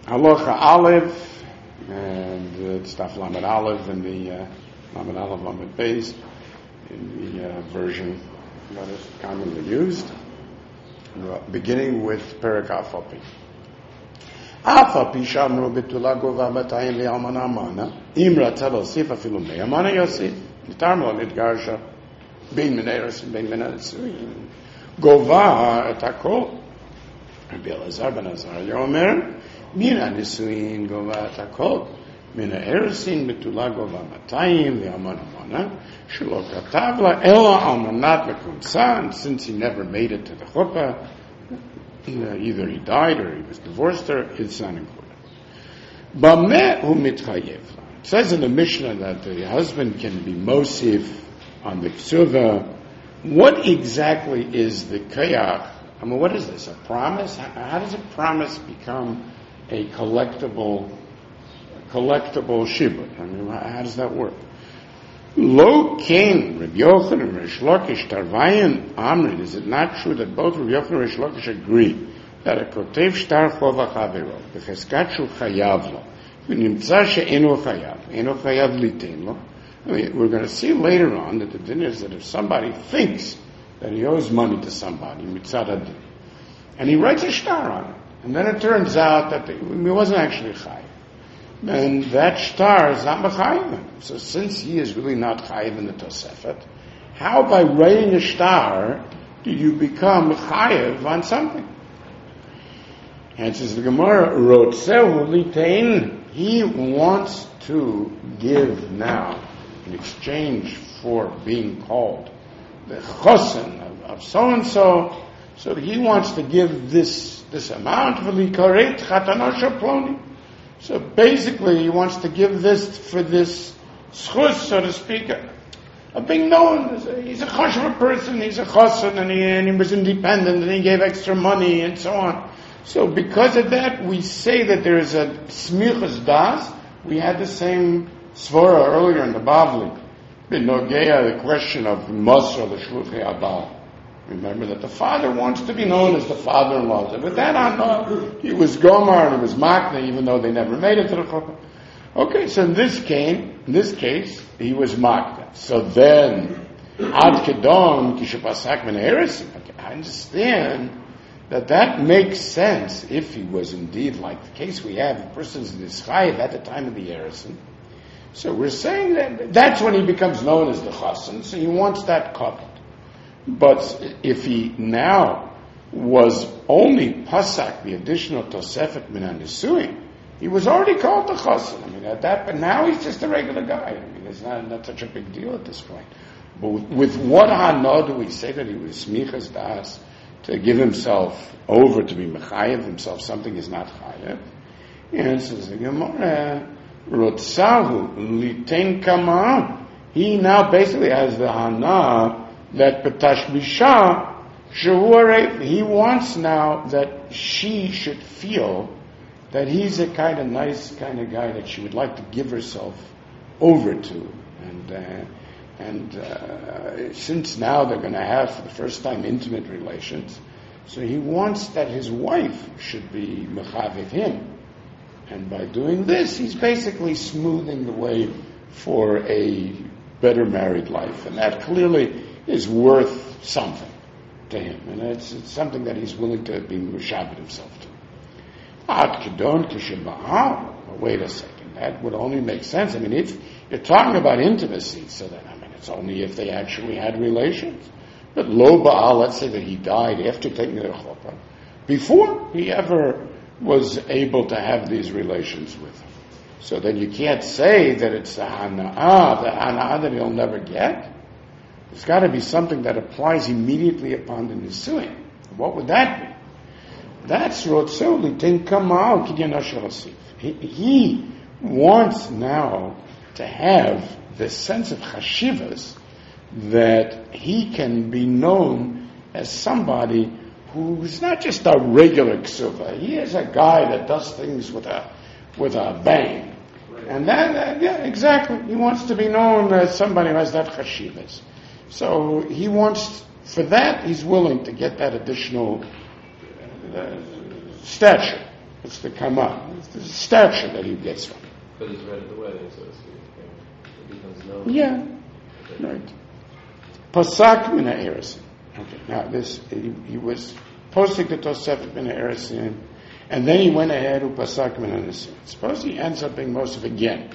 Halacha Aleph, and it's Daf Lamed Aleph in the Lamed Aleph Lamed Beis in the version that is commonly used, beginning with Perek Afapi. Afapi shavnu betula gova matayim li'almana amana im ratzah l'osif afilu me'amana yosif nitar lo nitgarsha bein meneres and bein menesuin gova et hakol. Rabbi Elazar ben Azariah Omer Mina nisuin gova et hakol mina eresin betula gova matayim li'almana amana shelo katav la ela almanat mekumsa, and since he never made it to the chuppah, either he died or he was divorced, or it's not included. Bameh hu mitchayev. It says in the Mishnah that the husband can be mosif on the ksuva. What exactly is the kayach? I mean, what is this? A promise? How does a promise become a collectible shibud? I mean, how does that work? Lo kain Rabbi Yochanan and Reish Lakish tarvayin amrid. Is it not true that both Rabbi Yochanan and Reish Lakish agree that a kotev shtar chova chavero b'cheskat shu chayav lo v'nimtza she'eno chayav litein lo? I mean, we're going to see later on that the din is that if somebody thinks that he owes money to somebody, mitzad hadin, and he writes a shtar on it, and then it turns out that he wasn't actually chayav, then that shtar is not mechayiv. So since he is really not chayiv in the Tosefet, how by writing a shtar do you become chayiv on something? And says the Gemara, Rotzehu litein, he wants to give now in exchange for being called the chosen of so-and-so, so he wants to give this amount for likaret chatanosha ploni. So basically, he wants to give this for this schus, so to speak, of being known. He's a choshev person, he's a chosen, and he was independent, and he gave extra money, and so on. So because of that, we say that there is a smichas das. We had the same svara earlier in the Bavli. B'nogea, the question of Masra l'shluchei abal. Remember that the father wants to be known as the father-in-law. With that on, he was Gomar and he was Makna, even though they never made it to the Chuppah. Okay, so in this case, he was Makna. So then, Ad Kedon, Kishapasak Ben Eresin. Okay, I understand that makes sense if he was indeed, like the case we have, a person's in his chayiv at the time of the Eresin. So we're saying that's when he becomes known as the Chassan, so he wants that covered. But if he now was only pasak, the additional tosefet min hanisuin, he was already called the chassan. I mean, but now he's just a regular guy. I mean, it's not such a big deal at this point. But with what hana do we say that he was smichas das to give himself over to be mechayev himself? Something is not chayev. And says the Gemara, rotzahu litein kama. He now basically has the hana that Patashmisha, he wants now that she should feel that he's a kind of nice kind of guy that she would like to give herself over to. And since now they're going to have for the first time intimate relations, so he wants that his wife should be mechaviv him. And by doing this, he's basically smoothing the way for a better married life. And that clearly is worth something to him, and it's something that he's willing to be mushabed himself to. Ad kedon kishabah. Wait a second, that would only make sense. I mean, if you're talking about intimacy, so then it's only if they actually had relations. But lo ba'al, let's say that he died after taking the chuppah, before he ever was able to have these relations with him. So then you can't say that it's the hana'ah that he'll never get. There's got to be something that applies immediately upon the nisuin. What would that be? That's rotzoli tin kamal kidyanashal. He wants now to have the sense of chashivas that he can be known as somebody who's not just a regular ksuva. He is a guy that does things with a bang. And that, exactly. He wants to be known as somebody who has that chashivas. So he wants, for that, he's willing to get that additional stature. It's the kama. It's the stature that he gets from. But it's read at the wedding, so to speak. It becomes known. Yeah, right. Pasak min ha'eresin. Okay, now this, he was posting the Tosefet min ha'eresin, and then he went ahead to pasak min ha'eresin. Suppose he ends up being Mosef again.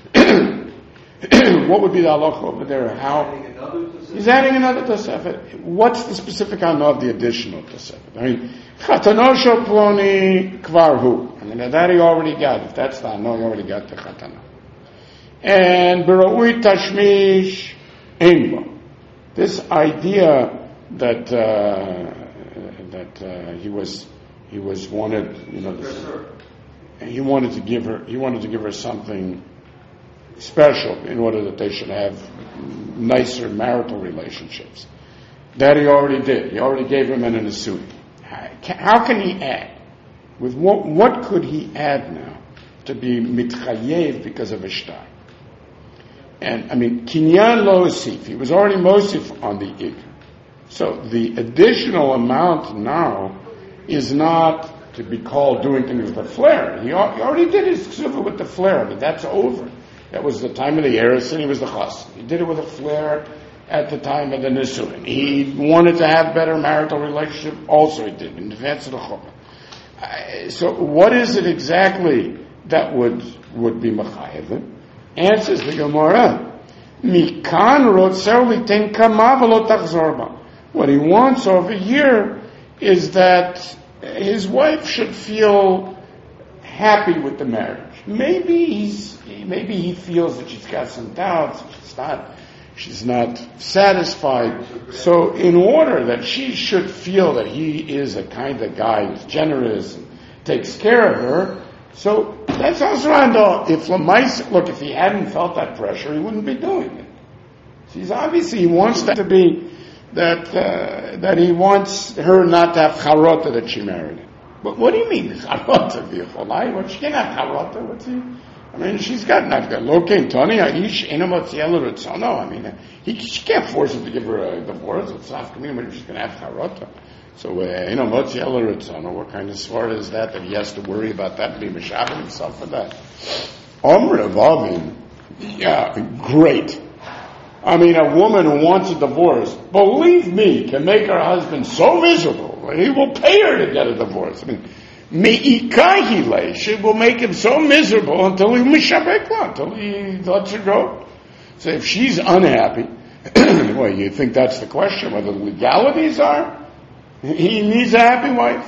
What would be the halacha over there? How? He's adding another Tosefet. What's the specific halacha of the additional Tosefet? I mean, Chatanosho ploni kvarhu. I mean, that he already got. If that's the halacha, he already got the Chatana. And Bera'ui Tashmish Einbo. This idea that he was wanted, he wanted to give her something special in order that they should have nicer marital relationships. That he already did. He already gave him an asui. How can he add? With what could he add now to be mitchayev because of Ishtar? And, I mean, Kinyan lo osif. He was already mosif on the ikr. So the additional amount now is not to be called doing things with a flare. He already did his ksuvah with the flare. I mean, that's over. That was the time of the eris, and he was the chas. He did it with a flare at the time of the nisuin. He wanted to have better marital relationship. Also, he did in advance of the chumrah. So, what is it exactly that would be mechayev? Answers the Gemara. Mikan rotzer liten kama v'lo tachzor ba. What he wants over here is that his wife should feel happy with the marriage. Maybe he feels that she's got some doubts. She's not satisfied. So in order that she should feel that he is a kind of guy who's generous and takes care of her, so that's also if he hadn't felt that pressure, he wouldn't be doing it. He's obviously, he wants that to be, that he wants her not to have charota that she married him. But what do you mean, charota? Well, she can't have charota. I mean, she's got lokein toni aish enamot yellow. I mean, she can't force him to give her a divorce. It's not coming, but she's going to have charota. So, what kind of sword is that he has to worry about that and be mishaving himself for that? Yeah, great. I mean, a woman who wants a divorce, believe me, can make her husband so miserable, he will pay her to get a divorce. I mean, she will make him so miserable until he until he lets her go. So if she's unhappy, well, you think that's the question, whether the legalities are? He needs a happy wife.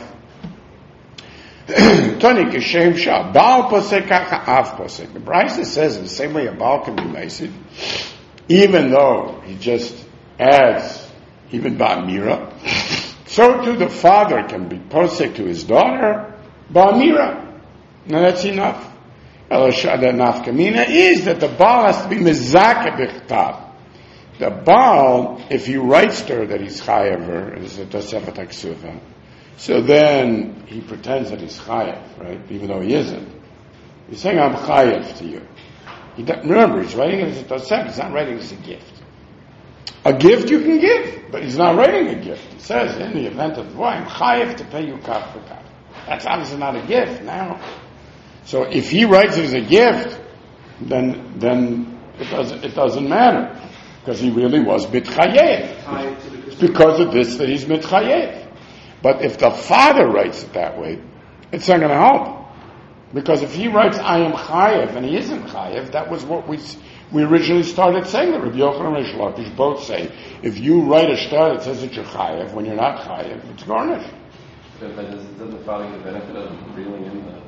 Tony Kishem Shah, Baal Posek Kacha Av Posek. The Brisa says in the same way a Baal can be Mesiv, even though he just adds even Ba'amira, so too the father can be Posek to his daughter, Ba'amira. Now that's enough. The nafkamina is that the Baal has to be Mezakeh B'chtav. The Baal, if he writes to her that he's chayav her, it's a Tosefet HaKsuvah, so then he pretends that he's chayav, right? Even though he isn't. He's saying, I'm chayav to you. Remember, he's writing it as a Tosefet, he's not writing it as a gift. A gift you can give, but he's not writing a gift. He says, in the event of, I'm chayav to pay you kaf for kaf. That's obviously not a gift now. So if he writes it as a gift, then it doesn't matter. Because he really was mitchayev. It's because of this that he's mitchayev. But if the father writes it that way, it's not going to help. Because if he writes, I am chayev, and he isn't chayev, that was what we originally started saying, that Rabbi Yochanan and Reish Lakish both say, if you write a shtar that says that you're chayev, when you're not chayev, it's garnished. But doesn't the father get the benefit of reeling in the...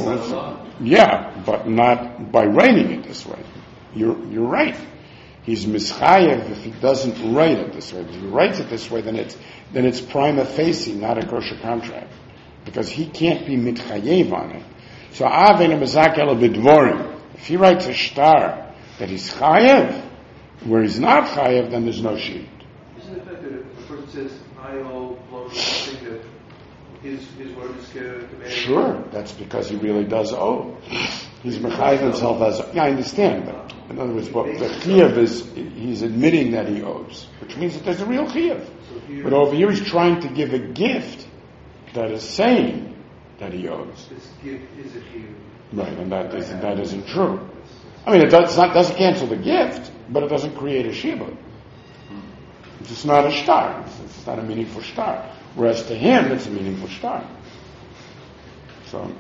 Yeah, but not by writing it this way. You're right. He's mischayev if he doesn't write it this way. If he writes it this way, then it's prima facie, not a kosher contract, because he can't be mitchayev on it. So avena mezakel b'dvorim. If he writes a shtar that he's chayev, where he's not chayev, then there's no sheet. Isn't it that if a person says I owe something that his word is commanded? Sure, that's because he really does owe. He's mechayev himself as. Yeah, I understand, but. In other words, what the chiyuv is, he's admitting that he owes, which means that there's a real chiyuv. But over here he's trying to give a gift that is saying that he owes. This gift is a chiyuv. Right, and that isn't true. I mean, it doesn't cancel the gift, but it doesn't create a shibud. It's just not a shtar. It's not a meaningful shtar. Whereas to him, it's a meaningful shtar. So,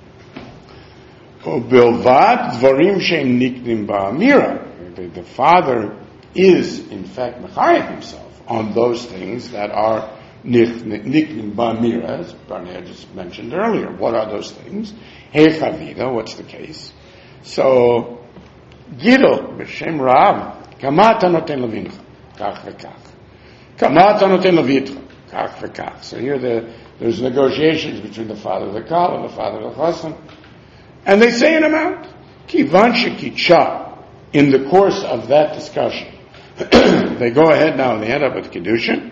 Bilvad dvarim she'em niknim ba'amira. The father is, in fact, mechayev himself on those things that are niknim ba'amira, as Barnea just mentioned earlier. What are those things? Hey chavida, what's the case? So, Gidol, b'shem Rav, kama ata noten levincha, kach v'kach. Kama ata noten levitcha, kach v'kach. So here there's negotiations between the father of the kal and the father of the chassan. And they say an amount. Kivan shekitcha. In the course of that discussion, they go ahead now and they end up with Kedushin.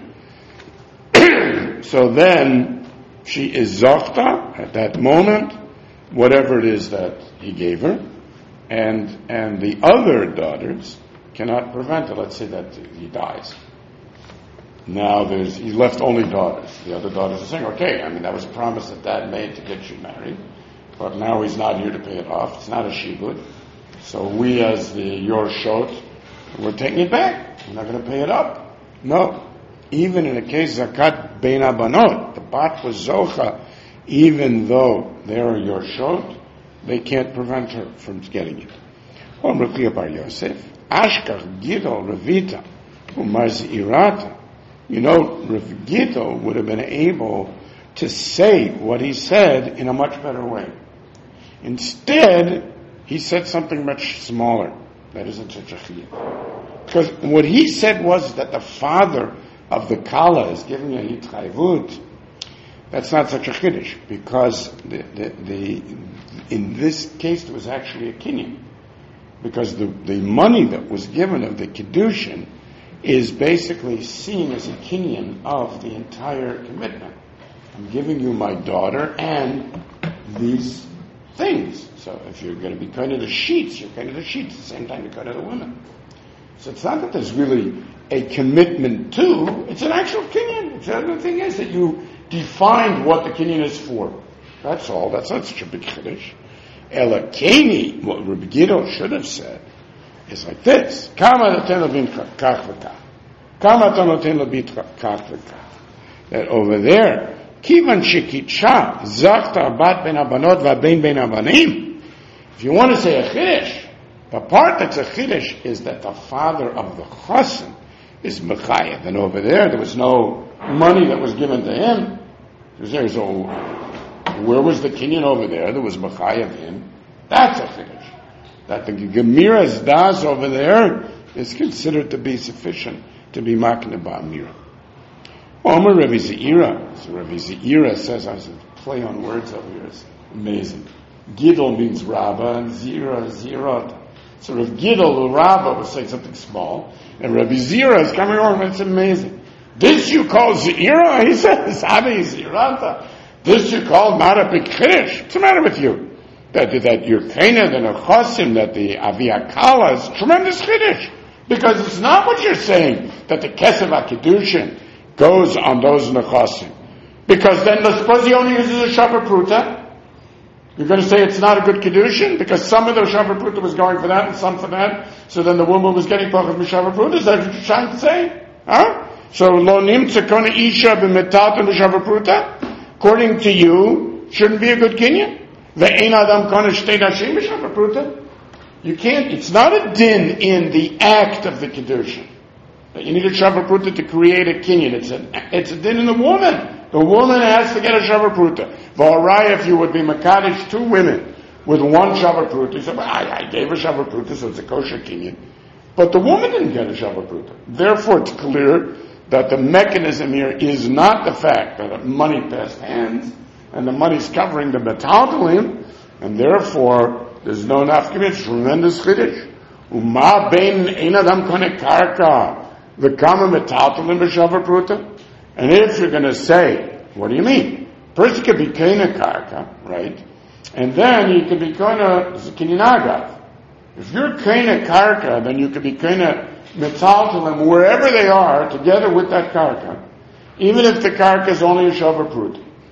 So then she is Zochta at that moment, whatever it is that he gave her, and the other daughters cannot prevent it. Let's say that he dies. Now he left only daughters. The other daughters are saying, okay, I mean that was a promise that Dad made to get you married, but now he's not here to pay it off. It's not a shibud. So we, as the Yorshot, we're taking it back. We're not going to pay it up. No. Even in the case of Zakat Bein Abanot, the Bat was Zocha, even though they're Yorshot, they can't prevent her from getting it. Om Rekia Bar Yosef, Ashkach Gidol Revita, Umaz Irata. You know, Rav Gidol would have been able to say what he said in a much better way. Instead, he said something much smaller. That isn't such a chiyuv. Because what he said was that the father of the kala is giving a hitchayvut. That's not such a chiddush, because in this case there was actually a kinyan. Because the money that was given of the kiddushin is basically seen as a kinyan of the entire commitment. I'm giving you my daughter and these things. So if you're going to be kind of the sheets, you're kind of the sheets at the same time you're kind of the women. So it's not that there's really a commitment to, it's an actual kinyan. The thing is that you defined what the kinyan is for. That's all. That's not such a big chiddush. Elakeni, what Rabbi Gidol should have said, is like this. Kama noten levincha kach v'kach. Kama noten lebitcha kach v'kach. That over there, kivan shekitcha zachta bat ben abanot v'abein ben abanim. If you want to say a chiddush, the part that's a chiddush is that the father of the chassan is mechayev, and over there was no money that was given to him. So where was the kinyan over there? There was mechayev him. That's a chiddush. That the gemira's das over there is considered to be sufficient to be makna ba'amira. Omer Rabbi Zeira. So Rabbi Zeira says, I was play on words over here. It's amazing. Gidol means Rabbah, and Zira, Zirot. So Rav Gidol, the Rabbah, was saying something small, and Rabbi Zira is coming over, and it's amazing. This you call Zira? He says, Abi Zirata. This you call not a big chiddush. What's the matter with you? That you're kained and a chosim, that the Aviakala is tremendous chiddush. Because it's not what you're saying, that the Kesef HaKiddushin goes on those nechosim. Because then, suppose he only uses a Shavar Pruta. You're going to say it's not a good Kiddushin because some of the Shavar Pruta was going for that and some for that. So then the woman was getting Pachas Mishavar Pruta. Is that what you're trying to say? Huh? So, Lo Nimtza Kona Isha B'Metat Mishavar Pruta, according to you, shouldn't be a good Kinyan? Ve'ein Adam Kona Shtei Nashim Mishavar Pruta? You can't, it's not a din in the act of the Kiddushin. You need a Shavar Pruta to create a Kinyan. It's a din in the woman. The woman has to get a Shavar Pruta. V'arai, if you would be Makadish two women with one Shavar Pruta, you say, well, I gave her Shavar Pruta, so it's a kosher Kinyan. But the woman didn't get a Shavar Pruta. Therefore, it's clear that the mechanism here is not the fact that money passed hands, and the money's covering the metaltalim, and therefore, there's no nafkim, it's tremendous chiddush. Uma bein ein adam kone karka, v'kama metaltalim b'shavar pruta. And if you're going to say, what do you mean? Person could be kena karka, right? And then you could be kena kininaga. If you're kena karka, then you could be kena metaltalim wherever they are, together with that karka, even if the karka is only a shavar pruta.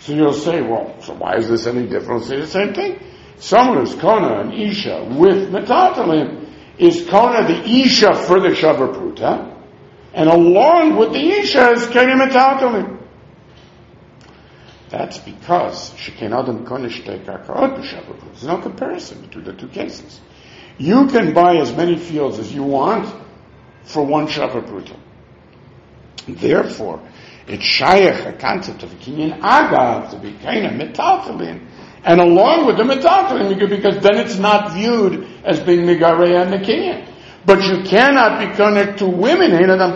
So you'll say, well, so why is this any different? We'll say the same thing. Someone who's Kona an Isha with Metatalim is Kona the Isha for the Shavar Pruta, and along with the Isha is Kena Metatalim. That's because Sheken Adam Kona Shtei Karkaot b'Shavar Pruta. There's no comparison between the two cases. You can buy as many fields as you want for one Shavar Pruta. Therefore, it's Shayach, a concept of a Kinyan Agav, to be kind of Metaltalin, and along with the Metaltalin, because then it's not viewed as being Megareya and the Kinyan. But you cannot be connected to women,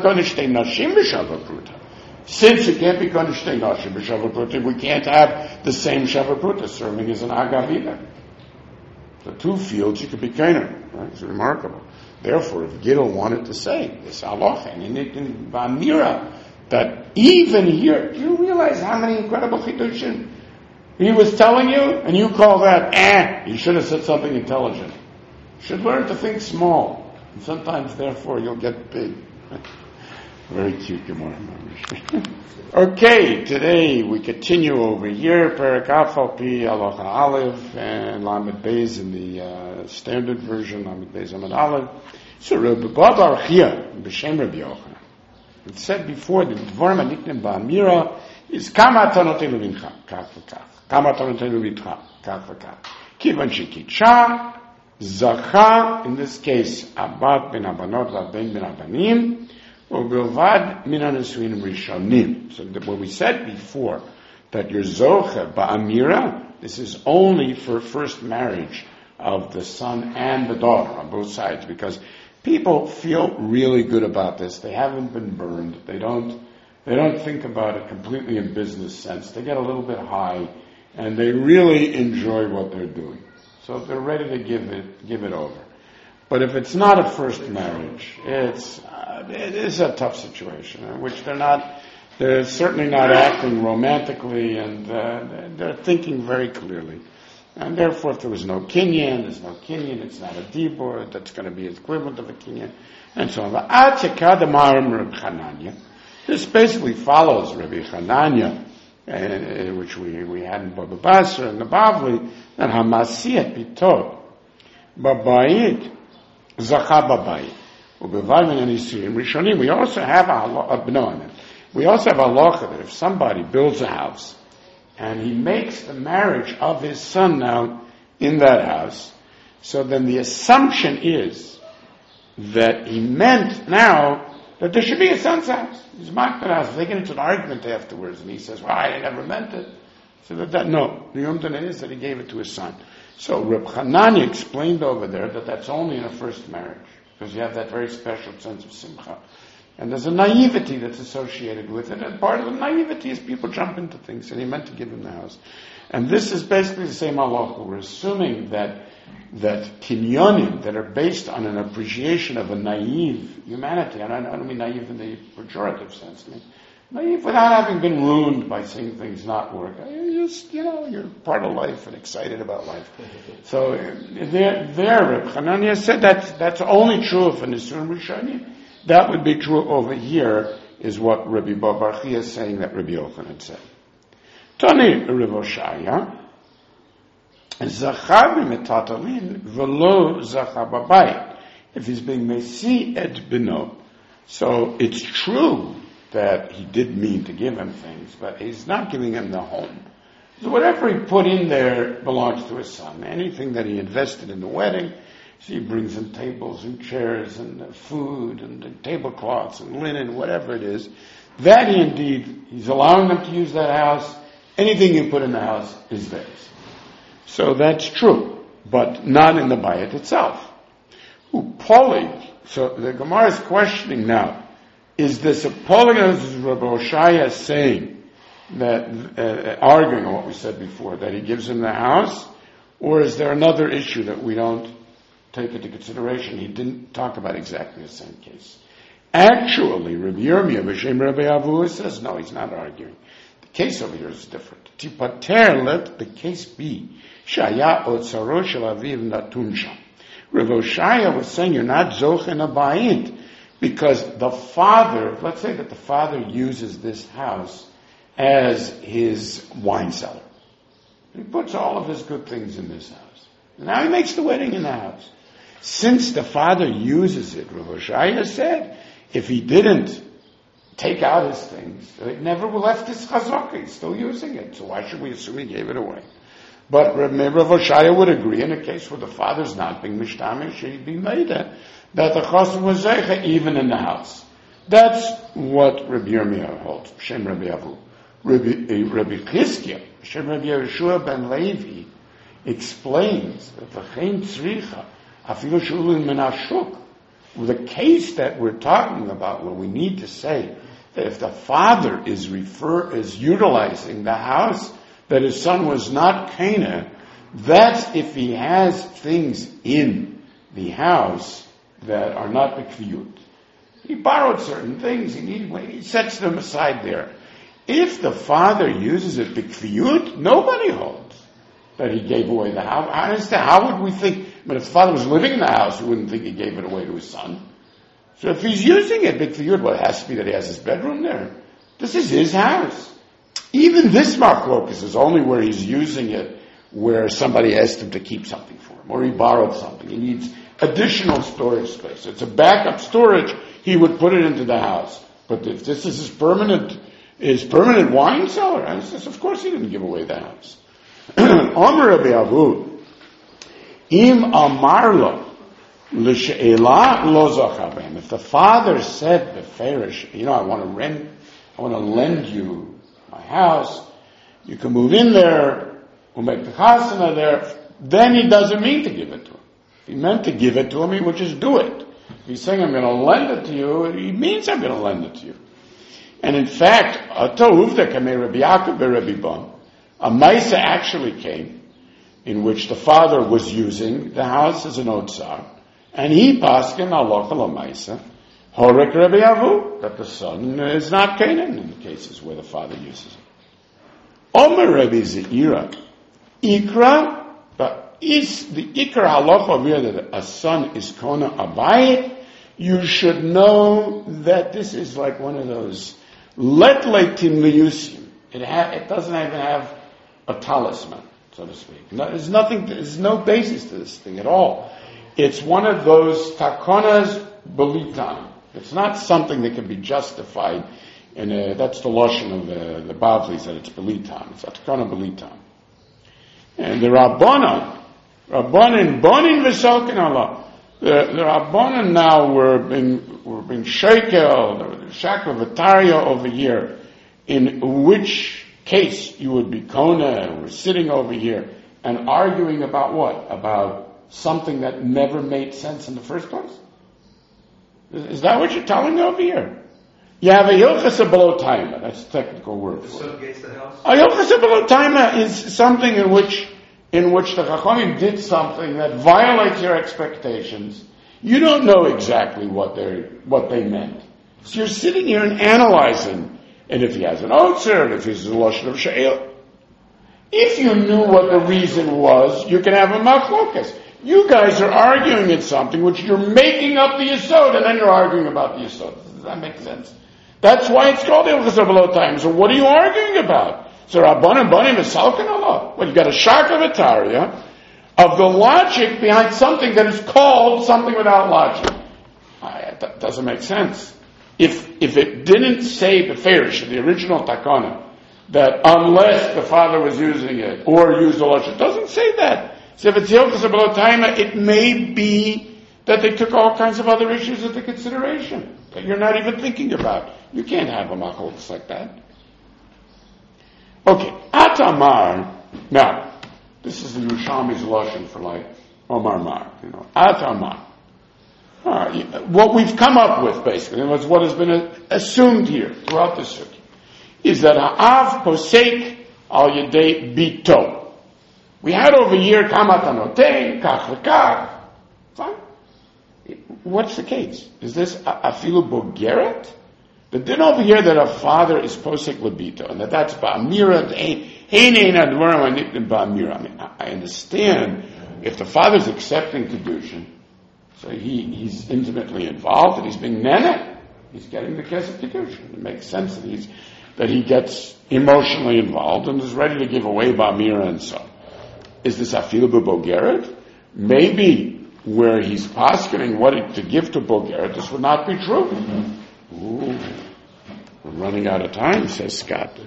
since you can't be connected to we can't have the same Shavar Pruta serving as an Agav either. The two fields you could be kind of, right? It's remarkable. Therefore, if Gidel wanted to say this halacha and in Bamira, that even here, do you realize how many incredible chidushim he was telling you? And you call that, you should have said something intelligent. You should learn to think small. And sometimes, therefore, you'll get big. Very cute Gemara. Okay, today we continue over here, Perek Afal Pi, Halacha Aleph, and Lamed Beis in the standard version, Lamed Beis Amud Aleph. So Rabbi Bar Chia, B'Shem Rabbi Yochanan, it said before that Dvarim Aniknim Ba'amira is Kama Tanotenu Vincha, Kach V'Kach. Kama Tanotenu Vincha, Kach V'Kach. Kivan Shekitcha, Zacha, in this case, Abat Ben Abanot, V'Aben Ben Abanim, U'Bilvad Min HaNesuin Rishonim. So what we said before, that your Zocha Ba'amira, this is only for first marriage of the son and the daughter on both sides, because people feel really good about this. They haven't been burned. They don't think about it completely in business sense. They get a little bit high, and they really enjoy what they're doing. So they're ready to give it over. But if it's not a first marriage, it is a tough situation in which they're certainly not acting romantically, and they're thinking very clearly. And therefore, if there was no Kinyan, there's no Kinyan, it's not a Dibur, that's going to be equivalent of a Kinyan, and so on. This basically follows Rabbi Chananya, which we had in Baba Basra and the Bavli, that Hamasiyat Bitot, Babayit, Zacha Babayit, Ubevalmin and Yisrim Rishonim. We also have a halacha that if somebody builds a house, and he makes the marriage of his son now in that house, so then the assumption is that he meant now that there should be a son's house. His makbid house. They get into an argument afterwards, and he says, well, I never meant it. So no, the Yomdan is that he gave it to his son. So Reb Chananya explained over there that that's only in a first marriage, because you have that very special sense of simcha. And there's a naivety that's associated with it, and part of the naivety is people jump into things, and he meant to give him the house. And this is basically the same halacha. We're assuming that kinyonim that are based on an appreciation of a naive humanity, and I don't mean naive in the pejorative sense, I mean naive without having been ruined by seeing things not work. You're part of life and excited about life. So there, Reb Chananya said that's only true of an Nisuin Rishonim. That would be true over here, is what Rabbi Bar Chia is saying that Rabbi Yochanan said. Tani Rav Oshaya, Zacha b'metatalin v'lo zacha b'bayit. If he's being mesi et bino. So it's true that he did mean to give him things, but he's not giving him the home. So whatever he put in there belongs to his son. Anything that he invested in the wedding, so he brings in tables and chairs and food and tablecloths and linen, whatever it is. That he's allowing them to use that house. Anything you put in the house is theirs. So that's true, but not in the bayit itself. Upoli. So the Gemara is questioning now, is this a poli, as Rabbi Oshaya saying, that arguing on what we said before, that he gives him the house, or is there another issue that we don't take into consideration? He didn't talk about exactly the same case. Actually, Rabbi Yirmiyah b'Shem Rabbi Avuha says, no, he's not arguing. The case over here is different. Tipater, let the case be, Shaya otzaro shel aviv natun sham. Rav Oshaya was saying you're not zochen abayit, because the father, let's say that the father uses this house as his wine cellar. He puts all of his good things in this house. Now he makes the wedding in the house. Since the father uses it, Rav Hoshaya said, if he didn't take out his things, it never left his chazaka. He's still using it. So why should we assume he gave it away? But Rav Hoshaya would agree in a case where the father's not being mishtamish, he'd be made that the chassan was zeicha even in the house. That's what Rabbi Yirmiyah holds. Shem Rabbi Avu. Rabbi Chizkiah, Shem Rabbi Yeshua ben Levi, explains that the Chen Tzricha, Afilu Shulin Menashuk, the case that we're talking about, where we need to say that if the father is utilizing the house that his son was not Cana, that's if he has things in the house that are not B'kviyut. He borrowed certain things, he sets them aside there. If the father uses it B'kviyut, nobody holds that he gave away the house. How would we think, but if the father was living in the house, we wouldn't think he gave it away to his son. So if he's using it B'kviyut, well, it has to be that he has his bedroom there. This is his house. Even this machlokus is only where he's using it where somebody asked him to keep something for him, or he borrowed something. He needs additional storage space. It's a backup storage. He would put it into the house. But if this is his permanent wine cellar, of course he didn't give away the house. Omer Rabbi Avu, Im Amarlo L'She'ela Lo Zachabem. If the father said beferish, I want to lend you my house, you can move in there, we'll make the chasana there, then he doesn't mean to give it to him. If he meant to give it to him, he would just do it. If he's saying I'm going to lend it to you, he means I'm going to lend it to you. And in fact, a Maisa actually came, in which the father was using the house as an otzar, and he paskin halacha l'maisa, horek Rabbi Avu, that the son is not Canaan in the cases where the father uses it. Omer Rabbi Zeira, ikra, but is the ikra halacha over here that a son is kona abayit? You should know that this is like one of those let leitim liyusim. It doesn't even have a talisman, so to speak. There's no basis to this thing at all. It's one of those takonas belitam. It's not something that can be justified, and that's the lashon of the Bavlis, that it's belitam. It's a takona belitam. And the Rabbanan bonin v'sokin Allah. The Rabbanan now were being shakel v'taria over here, in which case you would be kona, we're sitting over here and arguing about what? About something that never made sense in the first place? Is that what you're telling me over here? You have a hilchas belotaima. That's the technical word for it. The son gets the house? A hilchas belotaima is something in which the Chachamim did something that violates your expectations. You don't know exactly what they meant. So you're sitting here and analyzing, and if he has an otzer, and if he's a lashon of she'el. If you knew what the reason was, you can have a machlokas. You guys are arguing at something which you're making up the yesod, and then you're arguing about the yesod. Does that make sense? That's why it's called hilchas belotaima. So what are you arguing about? So Rabbanan Banim is Salkin Allah. Well, you got a shock of Ataria of the logic behind something that is called something without logic. That doesn't make sense. If it didn't say Beferish in the original Takana that unless the father was using it or used the logic, it doesn't say that. So if it's Hilchas Belotaima, it may be that they took all kinds of other issues into consideration that you're not even thinking about. You can't have a machlokes like that. Okay, Atamar. Now, this is the Yerushalmi's lashon for like Omar Mar. Atamar. What we've come up with, basically, and what has been assumed here throughout the sukkah, is that Ha'av posek al yedei bito. We had over here kamat anotein, kach v'kach. Fine. What's the case? Is this afilu bogeret? The din over here that a father is posek lebito, and that's ba'amira, I understand if the father's accepting kedushin, so he's intimately involved and he's being nene, he's getting the kesef kedushin. It makes sense that that he gets emotionally involved and is ready to give away Bamira and so. Is this Afilu B'Bogeret? Maybe where he's poskening what to give to Bogeret, this would not be true. Ooh, we're running out of time, says Scott.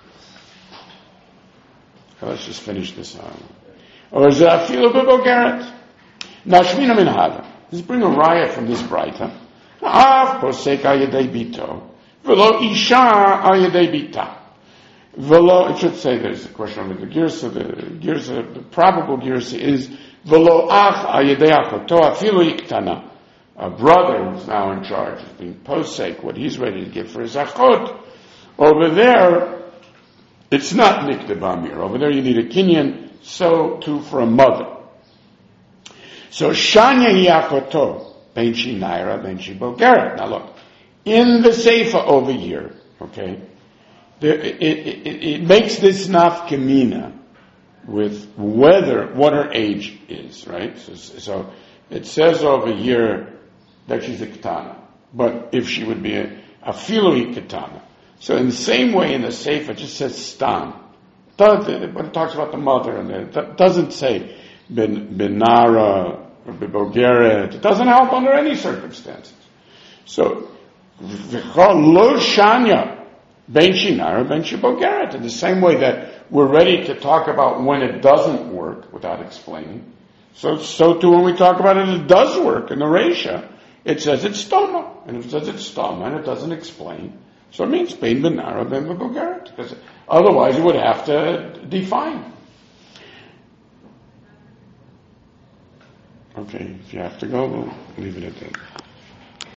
Let's just finish this on. Or is it Afilu B'Bogeret? Nashmina min hada. Let's bring a raya from this Braita. Av posek al yedei bito, velo isha al yedei bita. Velo, it should say there's a question of the girsa. The probable girsa is velo ach al yedei achoto afilu iktana. A brother who's now in charge is being posek what he's ready to give for his achot. Over there, it's not nikta bamir. Over there, you need a kinyan. So too for a mother. So Shanya Yakoto, Benchi Naira, Benchi Bogeret. Now look, in the Seifa over here, okay, it makes this nafkamina with what her age is, right? So it says over here that she's a Ketana, but if she would be a Filui Ketana. So in the same way in the Seifa, it just says Stam. But it talks about the mother, and it doesn't say Benara, or Bogeret. It doesn't help under any circumstances. So, Lo Shanya, Ben Shinara, Ben Shibogeret. In the same way that we're ready to talk about when it doesn't work without explaining, so too when we talk about it does work in the Reisha, it says it's Stoma. And if it says it's Stoma and it doesn't explain, so it means Ben Benara, Ben Bogeret. Because otherwise you would have to define. Okay, if you have to go, we'll leave it at that.